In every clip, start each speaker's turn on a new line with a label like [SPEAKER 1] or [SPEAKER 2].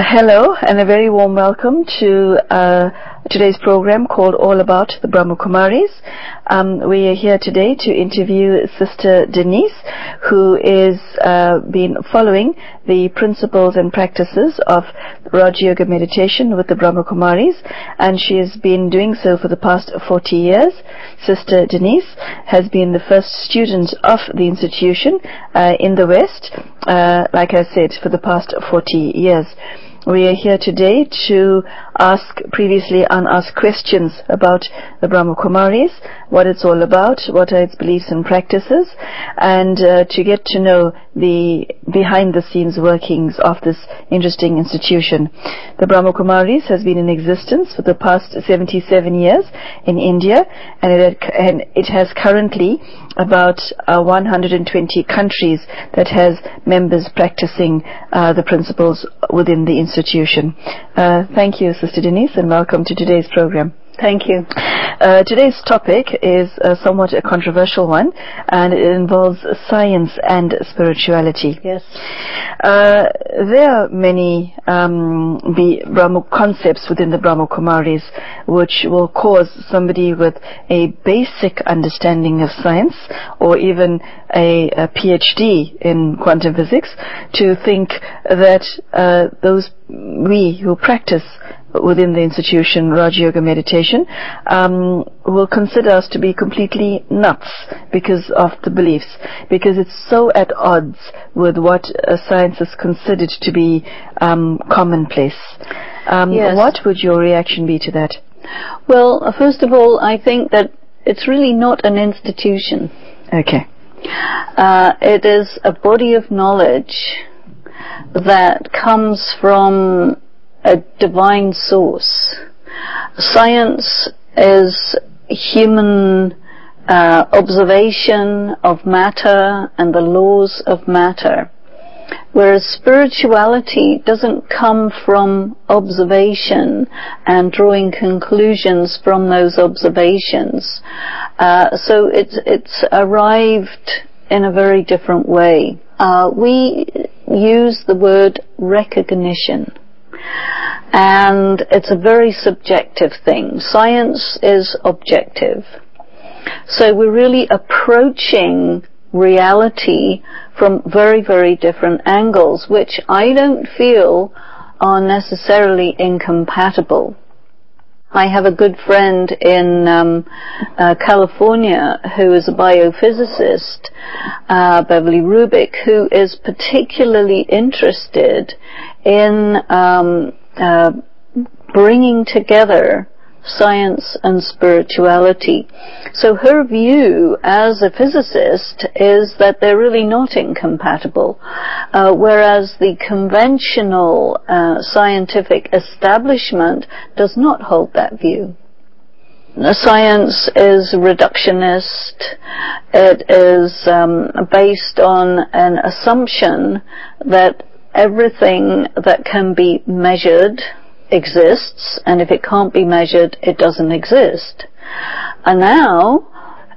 [SPEAKER 1] Hello and a very warm welcome to today's program called All About the Brahma Kumaris. We are here today to interview Sister Denise, who is been following the principles and practices of Raja Yoga meditation with the Brahma Kumaris, and she has been doing so for the past 40 years. Sister Denise has been the first student of the institution in the West, like I said, for the past 40 years. We are here today to ask previously unasked questions about the Brahma Kumaris, what it's all about, what are its beliefs and practices, and to get to know the behind-the-scenes workings of this interesting institution. The Brahma Kumaris has been in existence for the past 77 years in India, and it has currently about 120 countries that has members practicing the principles within the institution. Thank you, Sister Denise, and welcome to today's program.
[SPEAKER 2] Thank you.
[SPEAKER 1] Today's topic is somewhat a controversial one, and it involves science and spirituality.
[SPEAKER 2] Yes.
[SPEAKER 1] There are many Brahma concepts within the Brahma Kumaris which will cause somebody with a basic understanding of science or even a PhD in quantum physics to think that we who practice within the institution Raja Yoga meditation will consider us to be completely nuts because of the beliefs, because it's so at odds with what science is considered to be commonplace.
[SPEAKER 2] Yes.
[SPEAKER 1] What would your reaction be to that?
[SPEAKER 2] Well, first of all, I think that it's really not an institution.
[SPEAKER 1] Okay.
[SPEAKER 2] It is a body of knowledge that comes from a divine source. Science is human observation of matter and the laws of matter, whereas spirituality doesn't come from observation and drawing conclusions from those observations. So it's arrived in a very different way. We use the word recognition, and it's a very subjective thing. Science is objective. So we're really approaching reality from very, very different angles, which I don't feel are necessarily incompatible. I have a good friend in California who is a biophysicist, Beverly Rubik, who is particularly interested in bringing together science and spirituality. So her view as a physicist is that they're really not incompatible, whereas the conventional scientific establishment does not hold that view. Science is reductionist. It is based on an assumption that everything that can be measured exists, and if it can't be measured, it doesn't exist. And now,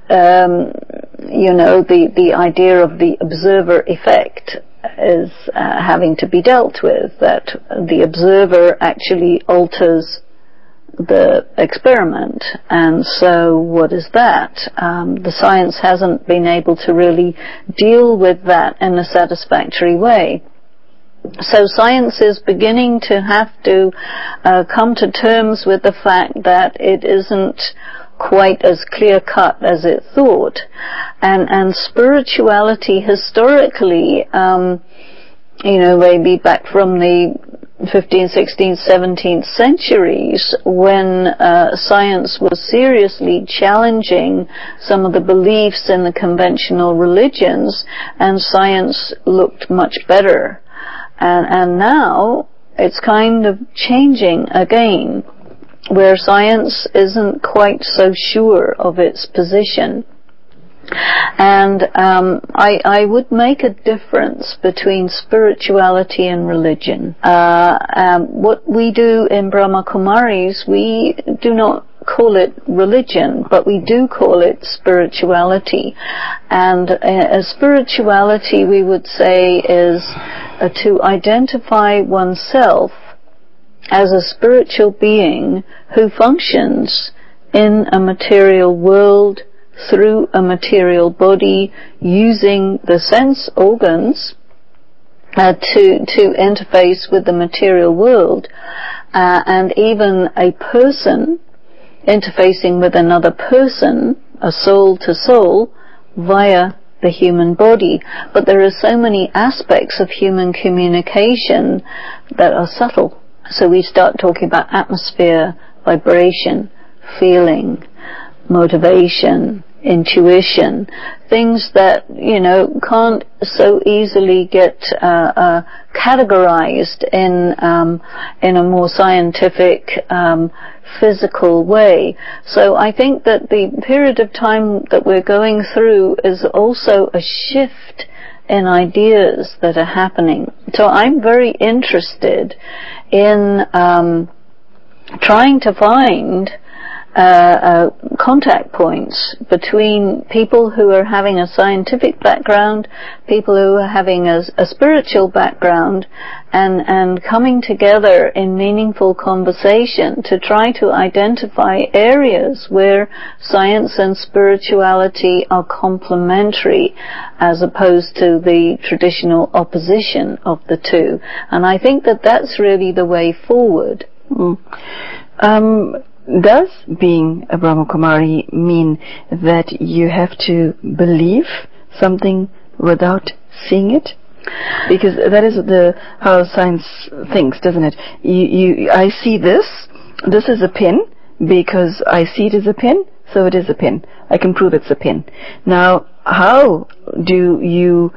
[SPEAKER 2] the idea of the observer effect is having to be dealt with, that the observer actually alters the experiment. And so what is that? The science hasn't been able to really deal with that in a satisfactory way. So science is beginning to have to come to terms with the fact that it isn't quite as clear-cut as it thought. And spirituality historically, maybe back from the 15th, 16th, 17th centuries, when science was seriously challenging some of the beliefs in the conventional religions, and science looked much better. And now it's kind of changing again, where science isn't quite so sure of its position. And I would make a difference between spirituality and religion. What we do in Brahma Kumaris, we do not call it religion, but we do call it spirituality. And spirituality, we would say, is to identify oneself as a spiritual being who functions in a material world through a material body, using the sense organs to interface with the material world, and even a person interfacing with another person, a soul to soul, via the human body. But there are so many aspects of human communication that are subtle. So we start talking about atmosphere, vibration, feeling, motivation, intuition, things that, can't so easily get categorized in a more scientific, physical way. So I think that the period of time that we're going through is also a shift in ideas that are happening. So I'm very interested in trying to find contact points between people who are having a scientific background, people who are having a spiritual background, and coming together in meaningful conversation to try to identify areas where science and spirituality are complementary as opposed to the traditional opposition of the two. And I think that that's really the way forward.
[SPEAKER 1] Does being a Brahmakumari mean that you have to believe something without seeing it? Because that is how science thinks, doesn't it? I see this is a pin because I see it as a pin, so it is a pin. I can prove it's a pin. Now, how do you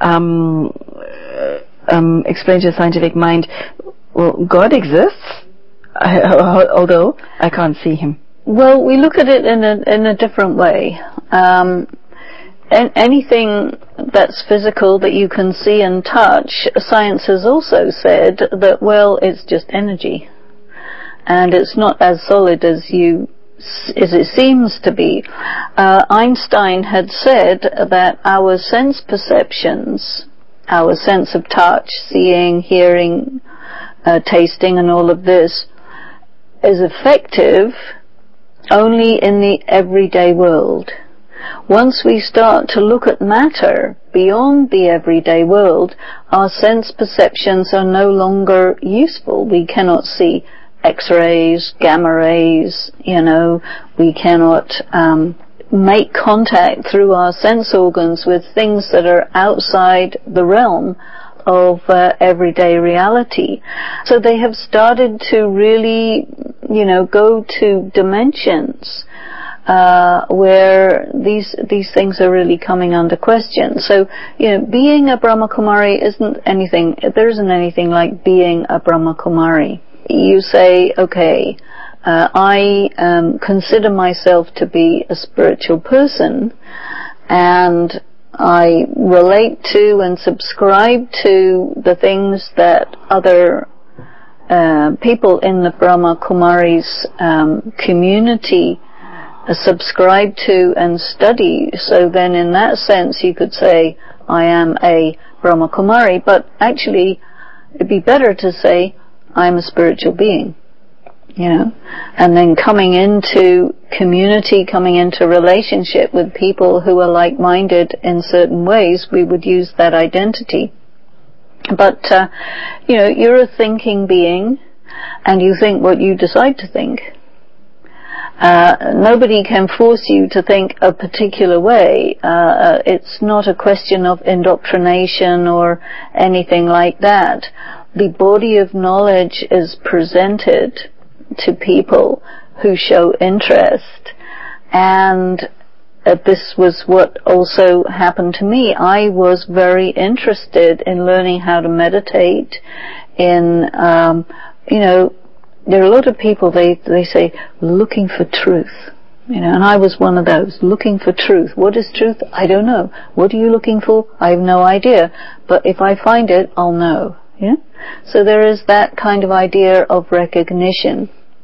[SPEAKER 1] explain to the scientific mind, well, God exists, although I can't see him?
[SPEAKER 2] Well, we look at it in a different way. Anything that's physical that you can see and touch, science has also said that, well, it's just energy, and it's not as solid as it seems to be. Einstein had said that our sense perceptions, our sense of touch, seeing, hearing, tasting, and all of this, is effective only in the everyday world. Once we start to look at matter beyond the everyday world, our sense perceptions are no longer useful. We cannot see X-rays, gamma rays, we cannot make contact through our sense organs with things that are outside the realm of everyday reality. So they have started to really, go to dimensions where these things are really coming under question. So, being a Brahmakumari there isn't anything like being a Brahmakumari. You say, okay, I consider myself to be a spiritual person, and I relate to and subscribe to the things that other people in the Brahma Kumaris community subscribe to and study. So then in that sense you could say, I am a Brahma Kumari, but actually it'd be better to say, I'm a spiritual being. And then coming into community, coming into relationship with people who are like-minded in certain ways, we would use that identity. But, you're a thinking being, and you think what you decide to think. Nobody can force you to think a particular way. It's not a question of indoctrination or anything like that. The body of knowledge is presented to people who show interest, and this was what also happened to me. I was very interested in learning how to meditate. There are a lot of people, they say, looking for truth. And I was one of those, looking for truth. What is truth? I don't know. What are you looking for? I have no idea. But if I find it, I'll know. So there is that kind of idea of recognition.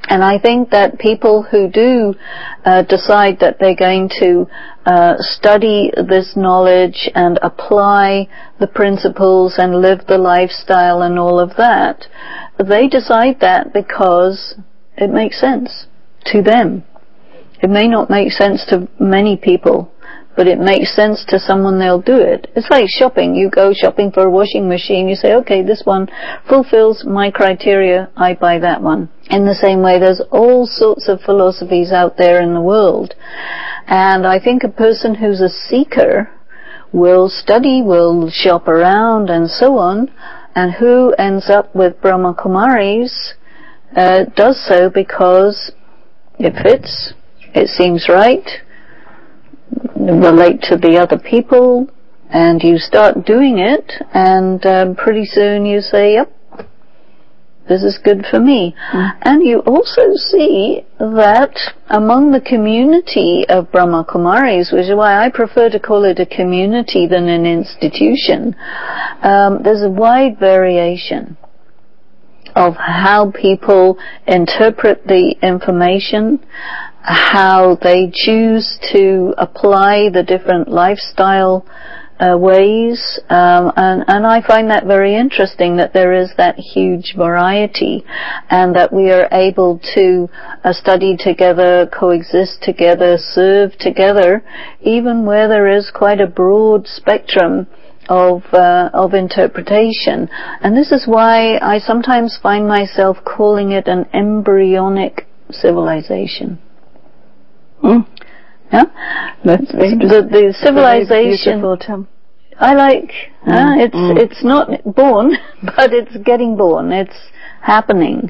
[SPEAKER 2] And I think that people who do decide that they're going to study this knowledge and apply the principles and live the lifestyle and all of that, they decide that because it makes sense to them. It may not make sense to many people, but it makes sense to someone, they'll do it. It's like shopping. You go shopping for a washing machine, you say, okay, this one fulfills my criteria, I buy that one. In the same way, there's all sorts of philosophies out there in the world. And I think a person who's a seeker will study, will shop around and so on, and who ends up with Brahma Kumaris does so because it fits, it seems right, relate to the other people, and you start doing it, and pretty soon you say, yep, this is good for me. And you also see that among the community of Brahma Kumaris, which is why I prefer to call it a community than an institution, there's a wide variation of how people interpret the information, how they choose to apply the different lifestyle ways, and I find that very interesting, that there is that huge variety, and that we are able to study together, coexist together, serve together, even where there is quite a broad spectrum of interpretation. And this is why I sometimes find myself calling it an embryonic civilization. Yeah, the civilization. I like. It's not born, but it's getting born. It's happening.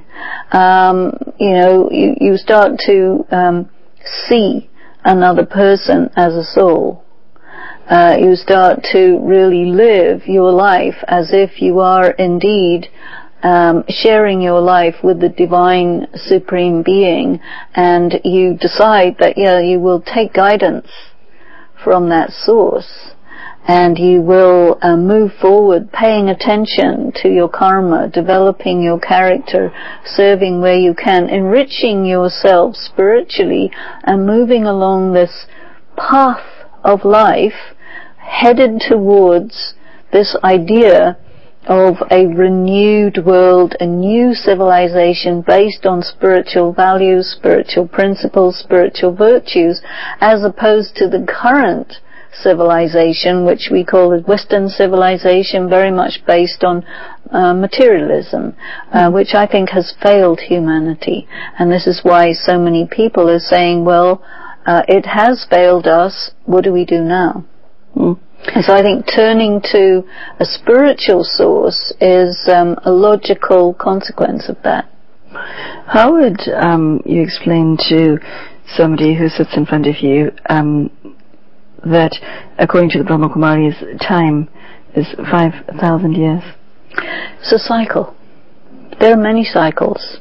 [SPEAKER 2] You start to see another person as a soul. You start to really live your life as if you are indeed sharing your life with the divine supreme being, and you decide that you will take guidance from that source, and you will move forward paying attention to your karma, developing your character, serving where you can, enriching yourself spiritually, and moving along this path of life headed towards this idea of a renewed world, a new civilization based on spiritual values, spiritual principles, spiritual virtues, as opposed to the current civilization, which we call the Western civilization, very much based on materialism, which I think has failed humanity. And this is why so many people are saying, well, it has failed us, what do we do now? And so I think turning to a spiritual source is a logical consequence of that.
[SPEAKER 1] How would you explain to somebody who sits in front of you that according to the Brahma Kumaris, time is 5,000 years?
[SPEAKER 2] It's a cycle. There are many cycles.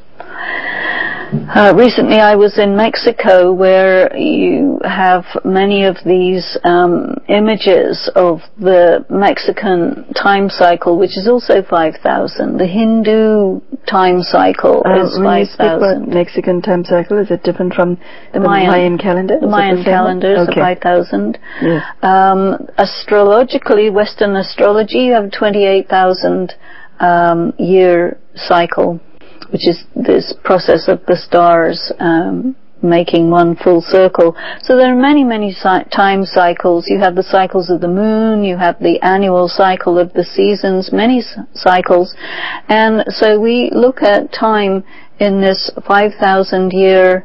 [SPEAKER 2] Recently I was in Mexico, where you have many of these images of the Mexican time cycle, which is also 5,000. The Hindu time cycle is 5,000.
[SPEAKER 1] When you speak about Mexican time cycle, is it different from the Mayan calendar?
[SPEAKER 2] The Mayan calendar is 5,000.
[SPEAKER 1] Yes.
[SPEAKER 2] Astrologically, Western astrology, you have a 28,000 year cycle, which is this process of the stars making one full circle. So there are many, many time cycles. You have the cycles of the moon, you have the annual cycle of the seasons, many cycles. And so we look at time in this 5,000 year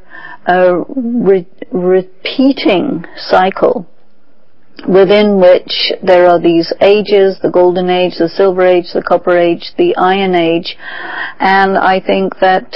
[SPEAKER 2] repeating cycle, within which there are these ages, the golden age, the silver age, the copper age, the iron age. And I think that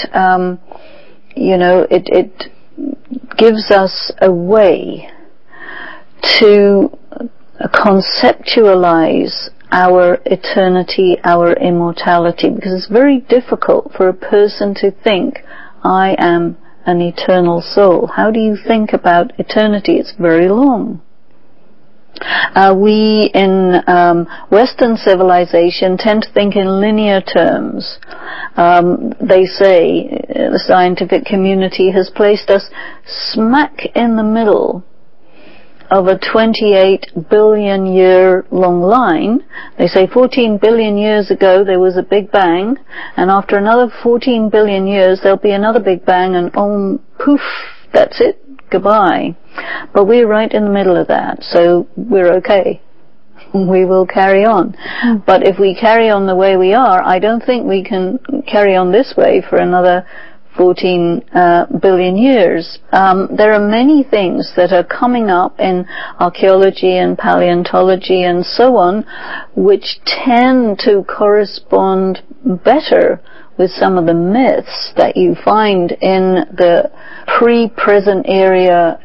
[SPEAKER 2] it gives us a way to conceptualize our eternity, our immortality, because it's very difficult for a person to think, I am an eternal soul. How do you think about eternity? It's very long. We in Western civilization tend to think in linear terms. They say the scientific community has placed us smack in the middle of a 28 billion year long line. They say 14 billion years ago there was a big bang, and after another 14 billion years there'll be another big bang, and poof, that's it, goodbye. But we're right in the middle of that, so we're okay. We will carry on. But if we carry on the way we are, I don't think we can carry on this way for another 14 billion years. There are many things that are coming up in archaeology and paleontology and so on, which tend to correspond better with some of the myths that you find in the pre-present era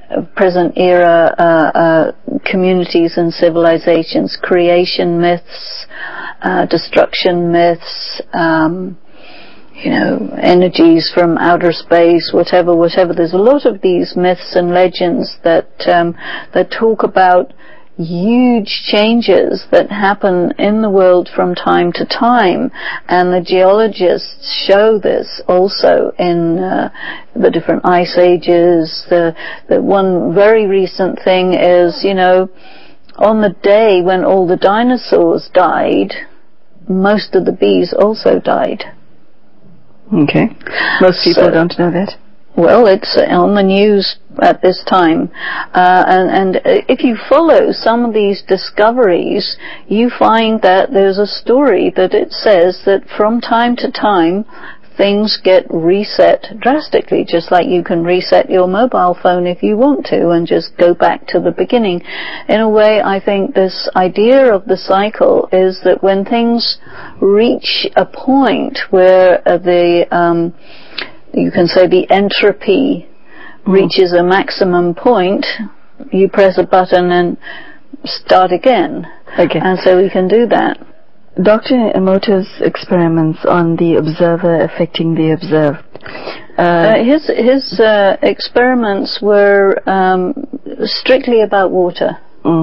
[SPEAKER 2] communities and civilizations. Creation myths, destruction myths, energies from outer space, whatever. There's a lot of these myths and legends that talk about huge changes that happen in the world from time to time, and the geologists show this also in the different ice ages. The one very recent thing is, on the day when all the dinosaurs died, most of the bees also died.
[SPEAKER 1] Okay. Most people don't know that.
[SPEAKER 2] Well, it's on the news at this time. And if you follow some of these discoveries, you find that there's a story that it says that from time to time, things get reset drastically, just like you can reset your mobile phone if you want to and just go back to the beginning. In a way, I think this idea of the cycle is that when things reach a point where you can say the entropy reaches a maximum point, you press a button and start again.
[SPEAKER 1] Okay.
[SPEAKER 2] And so we can do that.
[SPEAKER 1] Dr. Emoto's experiments on the observer affecting the observed.
[SPEAKER 2] His experiments were strictly about water.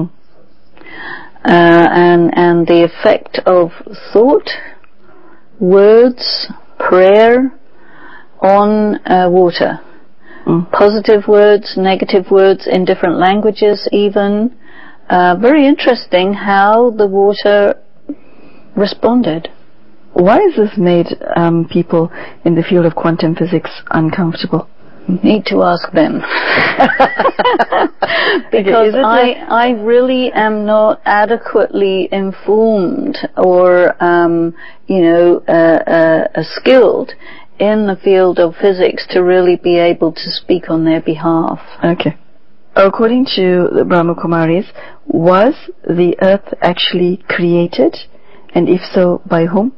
[SPEAKER 2] And the effect of thought, words, prayer on water. Positive words, negative words in different languages even. Very interesting how the water responded.
[SPEAKER 1] Why has this made people in the field of quantum physics uncomfortable?
[SPEAKER 2] Need to ask them. Because I really am not adequately informed or skilled in the field of physics to really be able to speak on their behalf.
[SPEAKER 1] Okay. According to the Brahma Kumaris, was the earth actually created? And if so, by whom?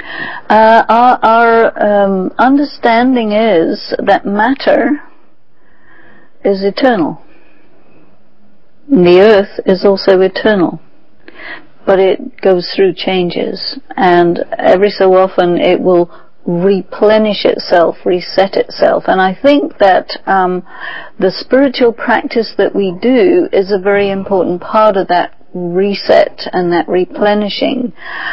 [SPEAKER 2] Our understanding is that matter is eternal. The earth is also eternal, but it goes through changes, and every so often it will replenish itself, reset itself. And I think that the spiritual practice that we do is a very important part of that reset and that replenishing.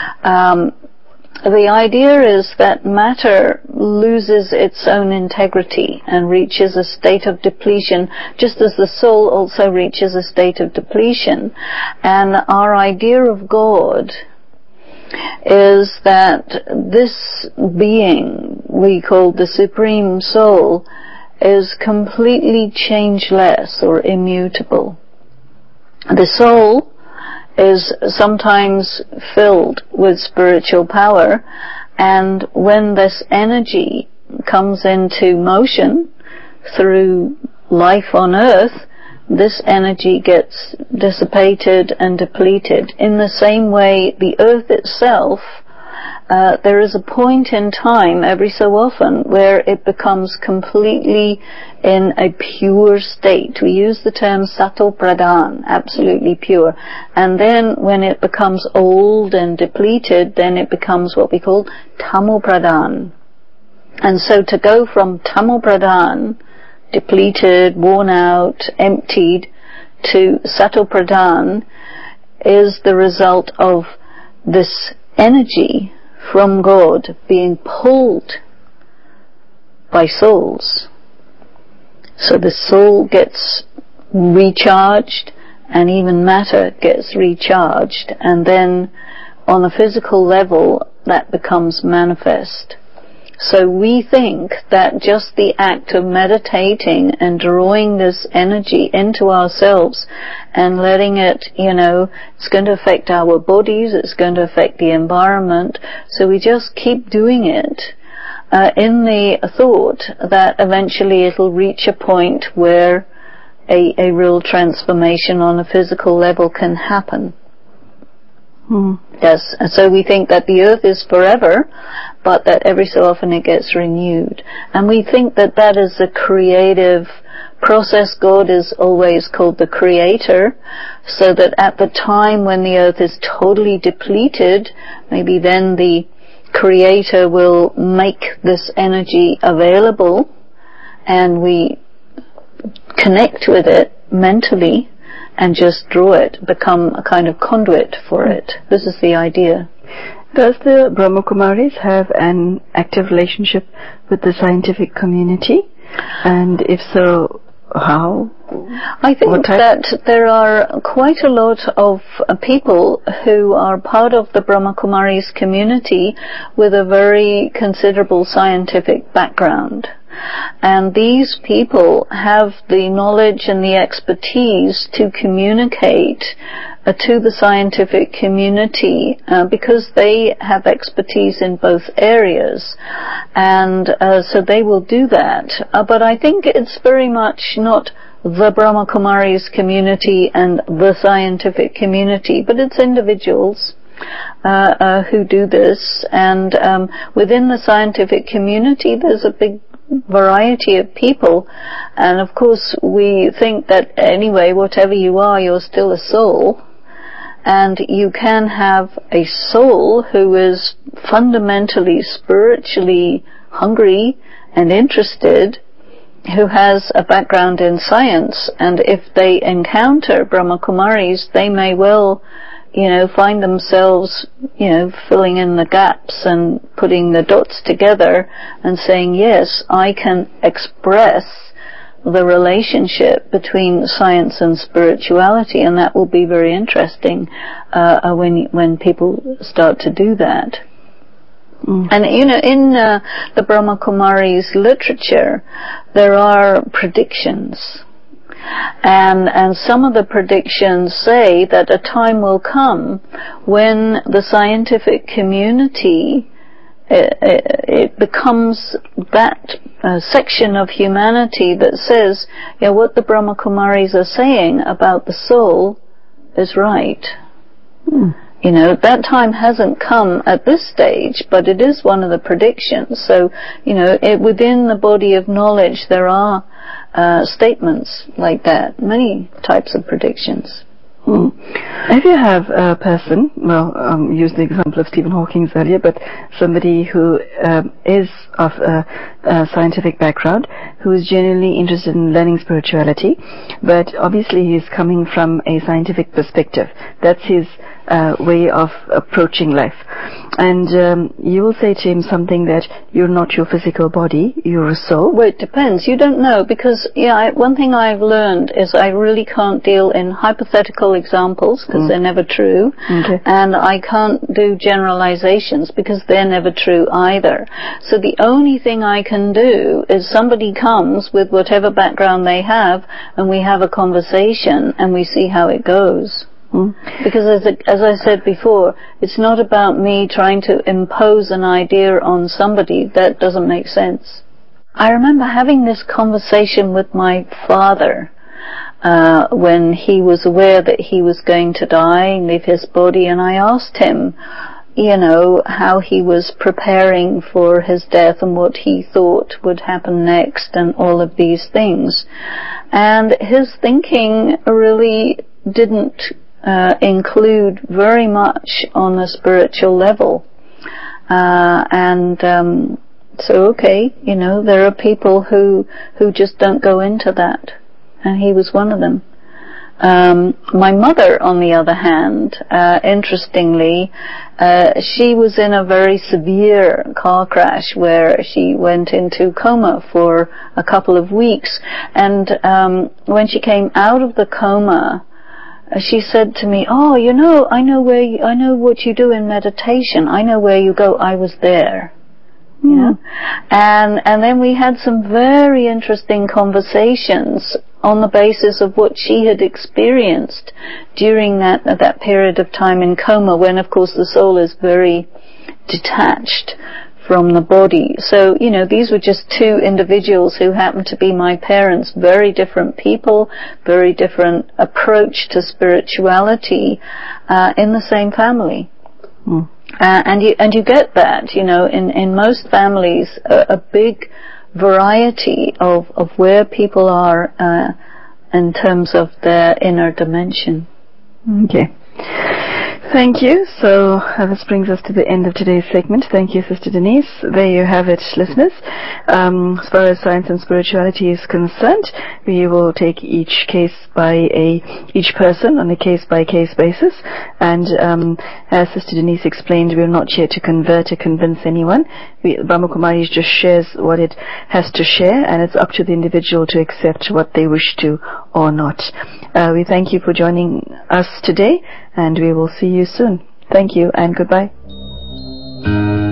[SPEAKER 2] The idea is that matter loses its own integrity and reaches a state of depletion, just as the soul also reaches a state of depletion. And our idea of God is that this being we call the Supreme Soul is completely changeless or immutable. The soul is sometimes filled with spiritual power, and when this energy comes into motion through life on earth, this energy gets dissipated and depleted. In the same way, the earth itself, there is a point in time every so often where it becomes completely in a pure state. We use the term sato pradhan, absolutely pure. And then when it becomes old and depleted, then it becomes what we call tamo pradhan. And so to go from tamo pradhan, depleted, worn out, emptied, to Sato Pradhan is the result of this energy from God being pulled by souls. So the soul gets recharged, and even matter gets recharged, and then on a physical level that becomes manifest. So we think that just the act of meditating and drawing this energy into ourselves and letting it, it's going to affect our bodies, it's going to affect the environment, so we just keep doing it in the thought that eventually it'll reach a point where a real transformation on a physical level can happen. Yes, and so we think that the earth is forever, but that every so often it gets renewed. And we think that that is a creative process. God is always called the creator, so that at the time when the earth is totally depleted, maybe then the creator will make this energy available, and we connect with it mentally and just draw it, become a kind of conduit for it. This is the idea.
[SPEAKER 1] Does the Brahma Kumaris have an active relationship with the scientific community? And if so, how?
[SPEAKER 2] I think that there are quite a lot of people who are part of the Brahma Kumaris community with a very considerable scientific background. And these people have the knowledge and the expertise to communicate to the scientific community because they have expertise in both areas, and so they will do that. But I think it's very much not the Brahma Kumaris community and the scientific community, but it's individuals who do this, and within the scientific community there's a big variety of people, and of course we think that anyway, whatever you are, you're still a soul, and you can have a soul who is fundamentally spiritually hungry and interested, who has a background in science, and if they encounter Brahma Kumaris, they may well find themselves, filling in the gaps and putting the dots together and saying, yes, I can express the relationship between science and spirituality, and that will be very interesting when people start to do that. And in the Brahma Kumaris literature, there are predictions. And some of the predictions say that a time will come when the scientific community it becomes that section of humanity that says, what the Brahma Kumaris are saying about the soul is right. That time hasn't come at this stage, but it is one of the predictions. So, within the body of knowledge there are statements like that, many types of predictions.
[SPEAKER 1] If you have a person, use the example of Stephen Hawking earlier, but somebody who is of a scientific background, who is genuinely interested in learning spirituality, but obviously he is coming from a scientific perspective. That's his way of approaching life. And you will say to him something that you're not your physical body, you're a soul.
[SPEAKER 2] Well, it depends. You don't know, because one thing I've learned is I really can't deal in hypothetical examples because they're never true, and I can't do generalizations because they're never true either. So the only thing I can do is somebody comes with whatever background they have, and we have a conversation and we see how it goes. Because as I said before, it's not about me trying to impose an idea on somebody. That doesn't make sense. I remember having this conversation with my father when he was aware that he was going to die and leave his body, and I asked him, how he was preparing for his death and what he thought would happen next and all of these things. And his thinking really didn't include very much on a spiritual level. So there are people who just don't go into that. And he was one of them. My mother, on the other hand, interestingly, she was in a very severe car crash where she went into coma for a couple of weeks. And when she came out of the coma, she said to me, "Oh, you know, I know what you do in meditation. I know where you go. I was there." You know? And then we had some very interesting conversations on the basis of what she had experienced during that period of time in coma, when of course the soul is very detached from the body. So, you know, these were just two individuals who happened to be my parents, very different people, very different approach to spirituality, in the same family. And you get that, you know, in most families, a big variety of where people are in terms of their inner dimension.
[SPEAKER 1] Okay. Thank you. So this brings us to the end of today's segment. Thank you, Sister Denise. There you have it, listeners. As far as science and spirituality is concerned, we will take each person on a case-by-case basis. And as Sister Denise explained, we are not here to convert or convince anyone. Brahma Kumaris just shares what it has to share, and it's up to the individual to accept what they wish to or not. We thank you for joining us today, and we will see you soon. Thank you and goodbye.